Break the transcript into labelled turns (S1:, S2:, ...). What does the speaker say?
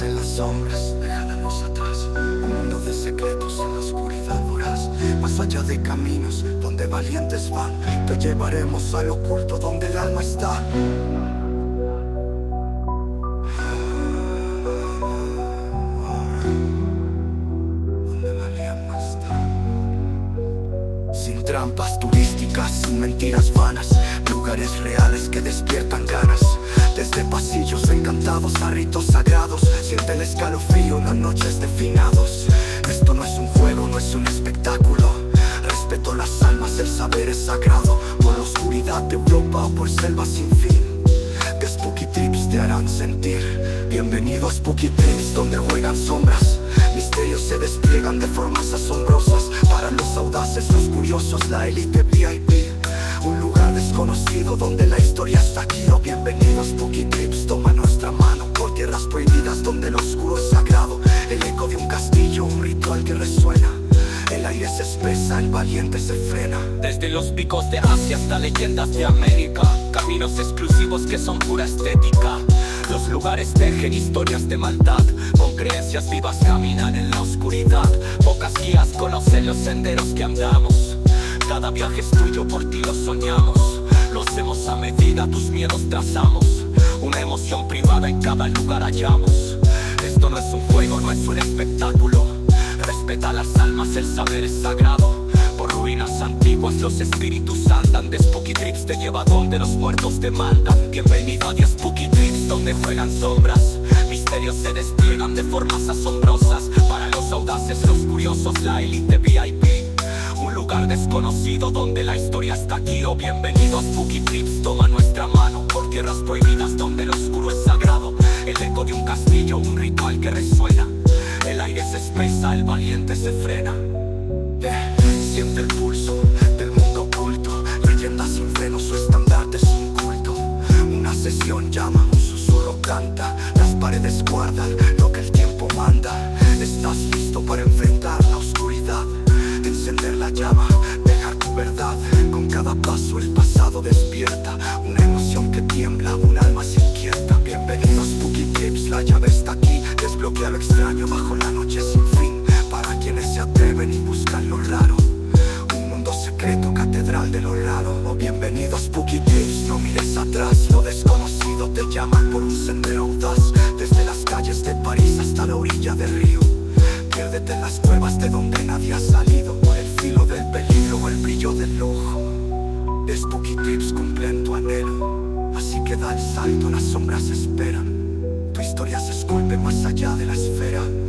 S1: Suéltate en las sombras, deja la luz atrás. Un mundo de secretos en la oscuridad voraz. Más allá de caminos donde valientes van, te llevaremos al oculto donde el alma está. Sin trampas turísticas, sin mentiras vanas, lugares reales que despiertan ganas. Desde pasillos encantados a ritos sagrados, siente el escalofrío en las noches de finados. Esto no es un juego, no es un espectáculo. Respeto las almas, el saber es sagrado. Por la oscuridad de Europa o por selvas sin fin, que Spooky Trips te harán sentir. Bienvenido a Spooky Trips, donde juegan sombras. Misterios se despliegan de formas asombrosas. Para los audaces, los curiosos, la élite VIP. Un lugar desconocido donde la historia está aquí. Oh, bienvenido a Spooky Trips, toma nuestra mano. Por tierras prohibidas donde lo oscuro es sagrado. El eco de un castillo, un ritual que resuena. El aire se espesa, el valiente se frena.
S2: Desde los picos de Asia hasta leyendas de América, caminos exclusivos que son pura estética. Los lugares tejen historias de maldad, con creencias vivas caminan en la oscuridad. Pocas guías conocen los senderos que andamos. Cada viaje es tuyo, por ti lo soñamos. Lo hacemos a medida, tus miedos trazamos. Una emoción privada en cada lugar hallamos. Esto no es un juego, no es un espectáculo. Respeta las almas, el saber es sagrado. Por ruinas antiguas los espíritus andan. De Spooky Trips te lleva donde los muertos te mandan. Bienvenido a Spooky Trips, donde juegan sombras. Misterios se despliegan de formas asombrosas. Para los audaces, los curiosos, la élite VIP. Un lugar desconocido donde la historia está aquí. Oh, bienvenido a Spooky Trips, toma nuestra mano. Por tierras prohibidas donde lo oscuro es sagrado. El eco de un castillo, un ritual que resuena. El aire se espesa, el valiente se frena. Siente el pulso del mundo oculto. Leyendas sin freno, su estandarte es un culto. Una sesión llama, un susurro canta. Las paredes guardan lo que el tiempo manda. Estás listo para enfrentar la oscuridad. Encender la llama, dejar tu verdad. Con cada paso el pasado despierta. Una emoción que tiembla, un alma se inquieta. Bienvenido a Spooky Trips, la llave está aquí. Desbloquea lo extraño bajo la noche sin fin. Para quienes se atreven y buscan lo raro. Un mundo secreto, catedral de lo raro. Oh, bienvenido a Spooky Trips, no mires atrás. Lo desconocido te llama por un sendero audaz. Desde las calles de París hasta la orilla del río. Piérdete en las cuevas de donde nadie ha salido. Por el filo del peligro o el brillo del ojo. De Spooky Trips cumplen tu anhelo. Así que da el salto, las sombras esperan. Tu historia se esculpe más allá de la esfera.